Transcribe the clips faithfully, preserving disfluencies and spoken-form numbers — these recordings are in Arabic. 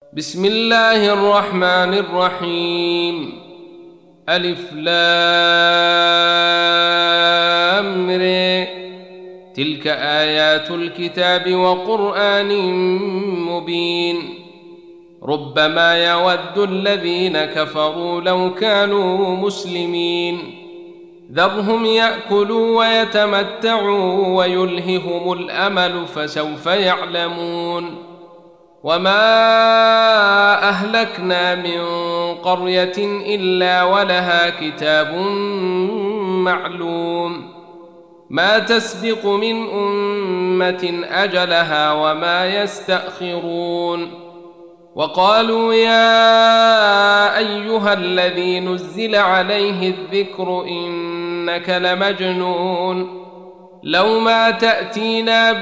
بسم الله الرحمن الرحيم. ألف لام ر. تلك آيات الكتاب وقرآن مبين. ربما يود الذين كفروا لو كانوا مسلمين. ذرهم يأكلوا ويتمتعوا ويلههم الأمل فسوف يعلمون. وما أهلكنا من قرية إلا ولها كتاب معلوم ما تسبق من أمة أجلها وما يستأخرون. وقالوا يا أيها الذي نزل عليه الذكر إنك لمجنون لو ما تأتينا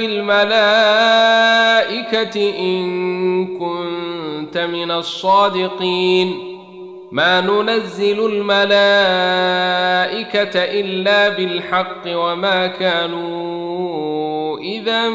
بالملائكة إن كنت من الصادقين ما ننزل الملائكة إلا بالحق وما كانوا إذا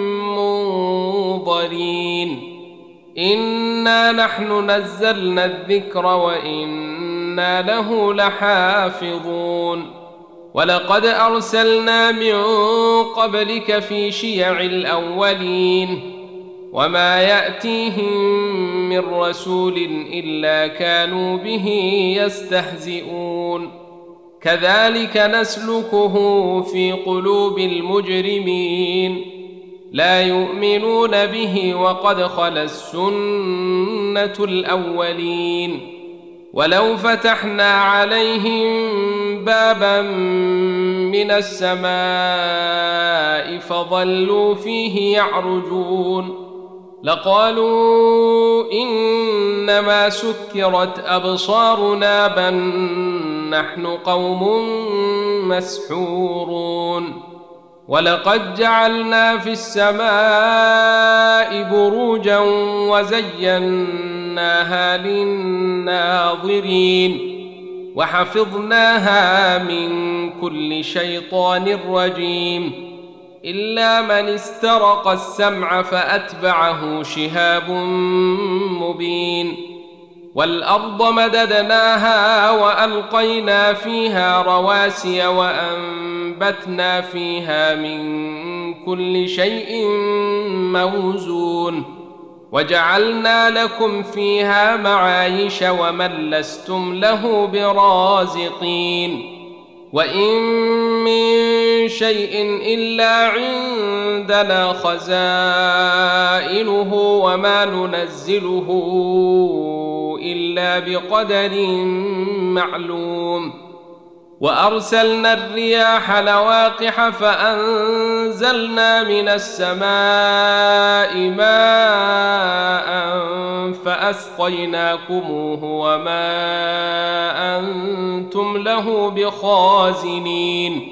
منظرين. إنا نحن نزلنا الذكر وإنا له لحافظون. ولقد أرسلنا من قبلك في شيع الأولين وما يأتيهم من رسول إلا كانوا به يستهزئون. كذلك نسلكه في قلوب المجرمين لا يؤمنون به وقد خلت سنة الأولين. ولو فتحنا عليهم بابا من السماء فظلوا فيه يعرجون لقالوا إنما سكرت أبصارنا بل نحن قوم مسحورون. ولقد جعلنا في السماء بروجا وزيناها للناظرين وحفظناها من كل شيطان رجيم إلا من استرق السمع فأتبعه شهاب مبين. والأرض مددناها وألقينا فيها رواسي وأنبتنا فيها من كل شيء موزون وجعلنا لكم فيها معايش ومن لستم له برازقين. وإن من شيء إلا عندنا خزائنه وما ننزله إلا بقدر معلوم. وأرسلنا الرياح لواقح فأنزلنا من السماء ماء فأسقيناكموه وما أنتم له بخازنين.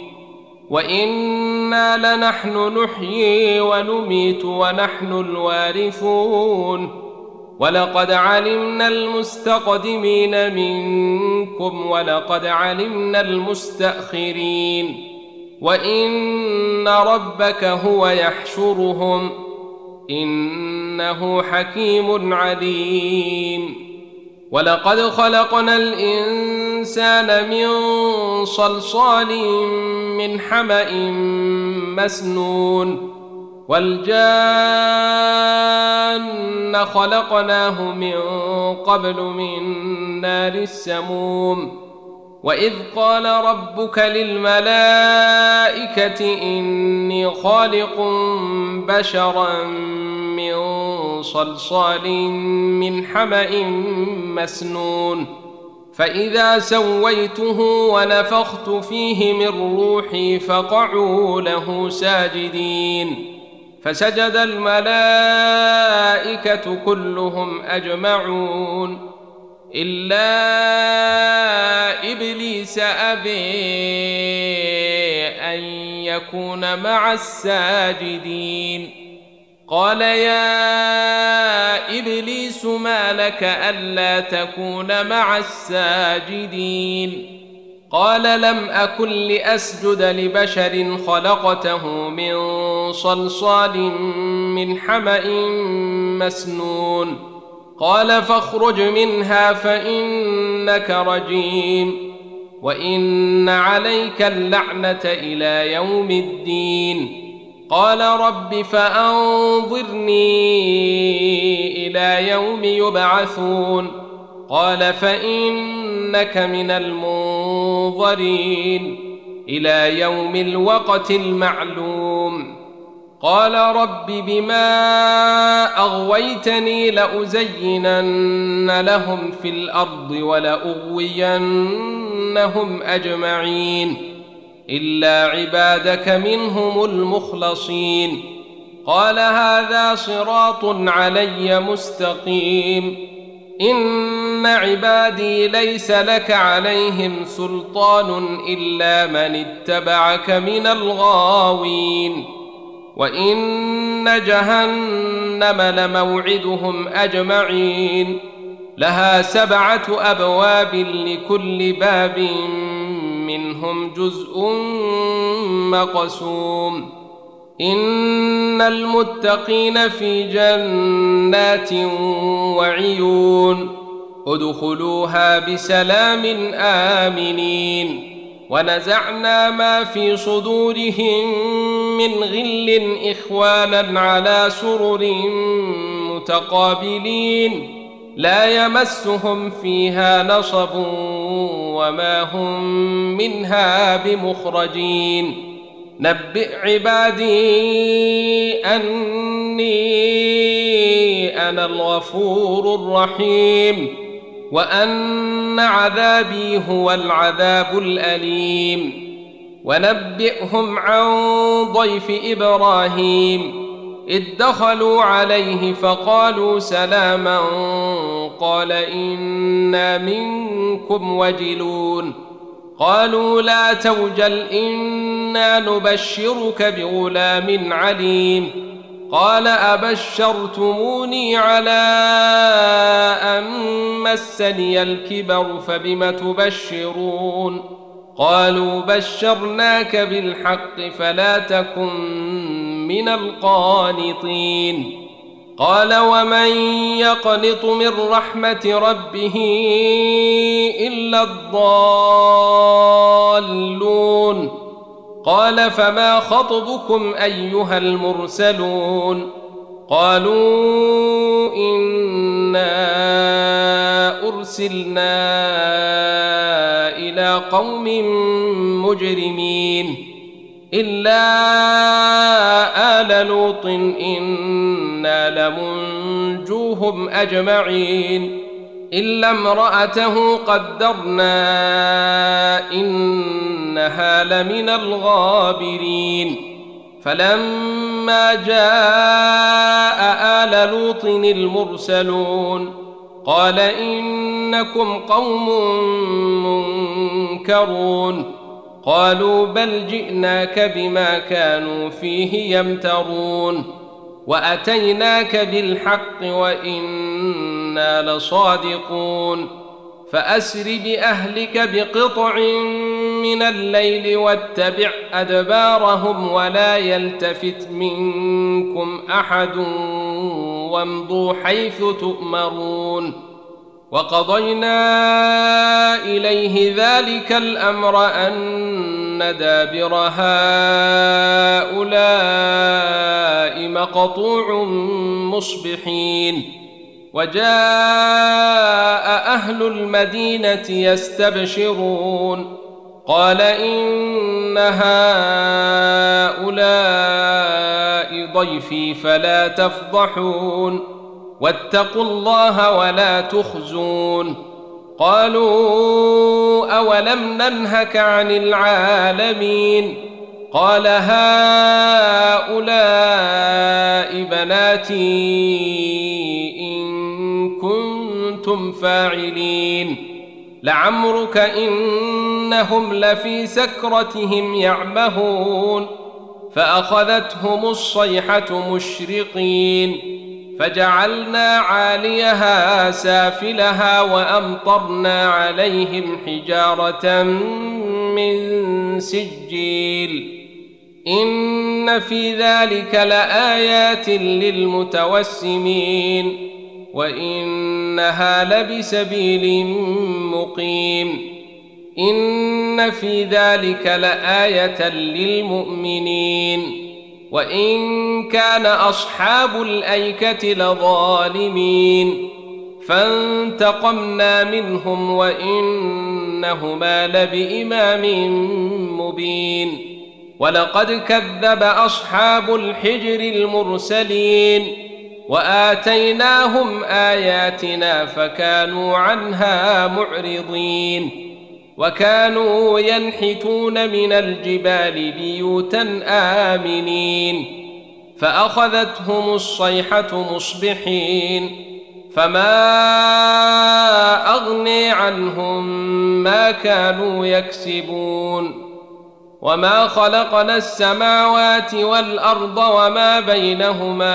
وإنا لنحن نحيي ونميت ونحن الوارثون. ولقد علمنا المستقدمين منكم ولقد علمنا المستأخرين. وإن ربك هو يحشرهم إنه حكيم عليم. ولقد خلقنا الإنسان من صلصال من حمأ مسنون والجان خلقناه من قبل من نار السموم. وإذ قال ربك للملائكة إني خالق بشرا من صلصال من حمأ مسنون فإذا سويته ونفخت فيه من روحي فقعوا له ساجدين. فسجد الملائكة كلهم أجمعون إلا إبليس أبي أن يكون مع الساجدين. قال يا إبليس ما لك ألا تكون مع الساجدين؟ قال لم أكن لأسجد لبشر خلقته من صلصال من حمأ مسنون قال فاخرج منها فإنك رجيم وإن عليك اللعنة إلى يوم الدين. قال رب فأنظرني إلى يوم يبعثون. قال فإنك من المنظرين إلى يوم الوقت المعلوم. قال رب بما أغويتني لأزينن لهم في الأرض ولأغوينهم أجمعين إلا عبادك منهم المخلصين. قال هذا صراط علي مستقيم. إن عبادي ليس لك عليهم سلطان إلا من اتبعك من الغاوين. وإن جهنم لموعدهم أجمعين لها سبعة أبواب لكل باب منهم جزء مقسوم. إن المتقين في جنات وعيون ادخلوها بسلام آمنين. ونزعنا ما في صدورهم من غل إخوانا على سرر متقابلين لا يمسهم فيها نصب وما هم منها بمخرجين. نبئ عبادي أني أنا الغفور الرحيم وأن عذابي هو العذاب الأليم. ونبئهم عن ضيف إبراهيم إذ دخلوا عليه فقالوا سلاما قال إنا منكم وجلون. قالوا لا توجل إنا نبشرك بغلام عليم. قال أبشرتموني على أن مسني الكبر فبم تبشرون. قالوا بشرناك بالحق فلا تكن من القانطين. قال ومن يقنط من رحمة ربه إلا الضالون. قال فما خطبكم أيها المرسلون. قالوا إنا أرسلنا إلى قوم مجرمين إلا آل لوط إنا لمنجوهم أجمعين إلا امرأته قدرنا إنها لمن الغابرين. فلما جاء آل لوط المرسلون قال إنكم قوم منكرون. قالوا بل جئناك بما كانوا فيه يمترون وأتيناك بالحق وإنا لصادقون. فأسر بأهلك بقطع من الليل واتبع أدبارهم ولا يلتفت منكم أحد وامضوا حيث تؤمرون. وقضينا إليه ذلك الأمر أن دابر هؤلاء مقطوع مصبحين. وجاء أهل المدينة يستبشرون قال إن هؤلاء ضيفي فلا تفضحون واتقوا الله ولا تخزون. قالوا أولم ننهك عن العالمين. قال هؤلاء بناتي إن كنتم فاعلين. لعمرك إنهم لفي سكرتهم يعمهون. فأخذتهم الصيحة مشرقين فجعلنا عاليها سافلها وأمطرنا عليهم حجارة من سجيل. إن في ذلك لآيات للمتوسمين. وإنها لبسبيل مقيم إن في ذلك لآية للمؤمنين وإن كان أصحاب الأيكة لظالمين فانتقمنا منهم وإنهما لبإمام مبين ولقد كذب أصحاب الحجر المرسلين وآتيناهم آياتنا فكانوا عنها معرضين وكانوا ينحتون من الجبال بيوتا آمنين فأخذتهم الصيحة مصبحين فما أغني عنهم ما كانوا يكسبون وما خلقنا السماوات والأرض وما بينهما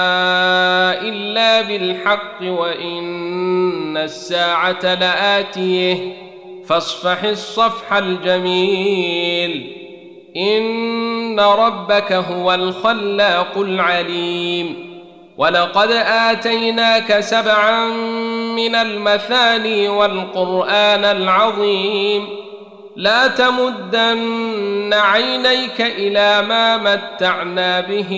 إلا بالحق وإن الساعة لآتيه فاصفح الصفح الجميل إن ربك هو الخلاق العليم ولقد آتيناك سبعا من المثاني والقرآن العظيم لا تمدن عينيك إلى ما متعنا به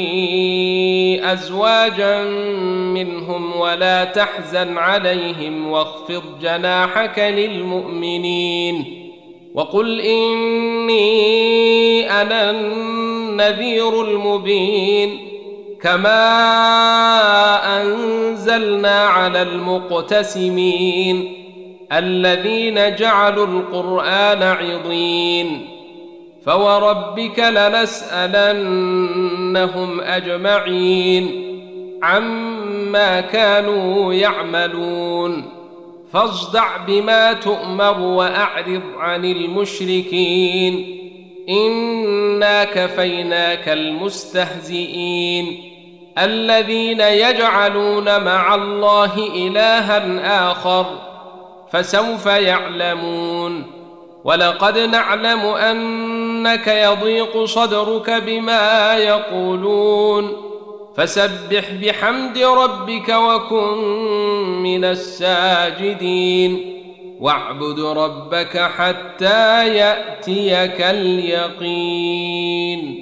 أزواجا منهم ولا تحزن عليهم واخفض جناحك للمؤمنين وقل إني أنا النذير المبين كما أنزلنا على المقتسمين الذين جعلوا القرآن عضين فوربك لنسألنهم أجمعين عما كانوا يعملون فاصدع بما تؤمر وأعرض عن المشركين إنا كفيناك المستهزئين الذين يجعلون مع الله إلها آخر فسوف يعلمون ولقد نعلم أنك يضيق صدرك بما يقولون فسبح بحمد ربك وكن من الساجدين واعبد ربك حتى يأتيك اليقين.